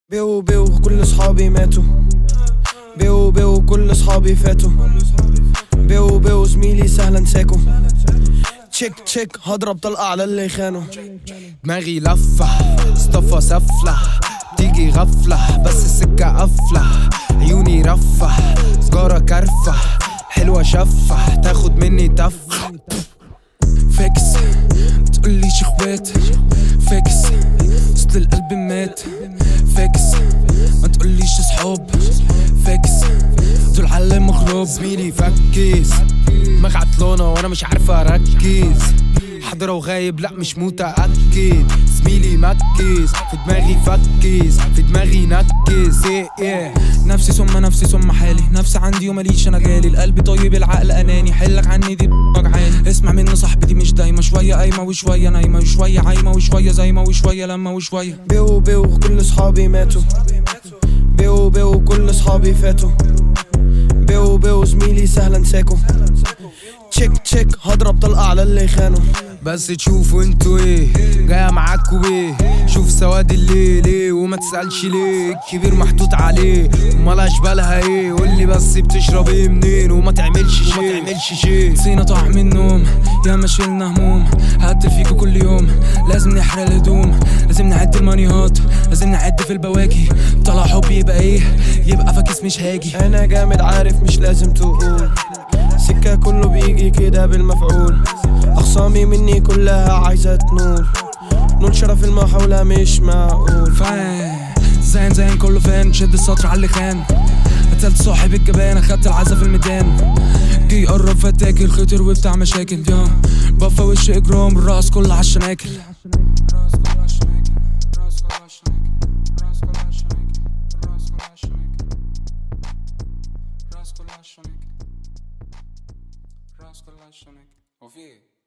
بيو بيو كل صحابي ماتوا، بيو بيو كل صحابي فاتوا، بيو بيو زميلي سهل انساكو، تشيك تشيك هضرب طلقة على اللي خانوا. دماغي لفة اصطفى سفلة تيجي غفلة بس السكة قفلة، عيوني رفة سجارة كرفة حلوة شفة تاخد مني تفة. فاكس متقوليش اخوات، فاكس اصل القلب مات، فاكس ما تقوليش اصحاب، فاكس دول على مغرب. زميلي فكس دماغ عطلانة وانا مش عارفة اركز، حاضرة وغايب لا مش متأكد. زميلي مكس في دماغي فكس في دماغي نكس ايه نفسي ثم حالي، نفسي عندي وماليش انا جالي، القلب طيب العقل اناني، حلك عني دي وجعاني. اسمع مني صاحبي دي مش دايما، شوية قايمة وشوية نايمة وشوية عايمة وشوية زايمة وشوية لما وشوية. بيو بيو كل صحابي ماتوا، بيو بيو كل صحابي فاتوا، بيو بيو زميلي سهل انساكو، تشيك تشيك هضرب طلقة على اللي خانوا. بس تشوفوا انتوا ايه جاية معاكوا بيه، شوف سواد الليل ايه وما تسألش ليه، الكبير محطوط عليه امال اشبالها ايه، قولي بس بتشرب ايه منين وما تعملش شيء. نسينا طعم النوم يا ما شلنا هموم، هقتل فيكوا كل يوم لازم نحرق الهدوم، لازم نعد المانيهات لازم نعد في البواكي، طلع حب يبقى ايه يبقى فاكس مش هاجي. انا جامد عارف مش لازم تقول، سكة كله بيجي كده بالمفعول، اخصامي مني كلها عايزة نول شرف المحاولة مش معقول. زين كله فان، شد السطر على اللي خان، قتلت صاحب الجبان اخدت العزا في الميدان، جي يقرب فتاكل خطر وبتاع مشاكل، بفا وش اجرام الراس كله عالشناكل. راس كلها شنك، هو في ايه؟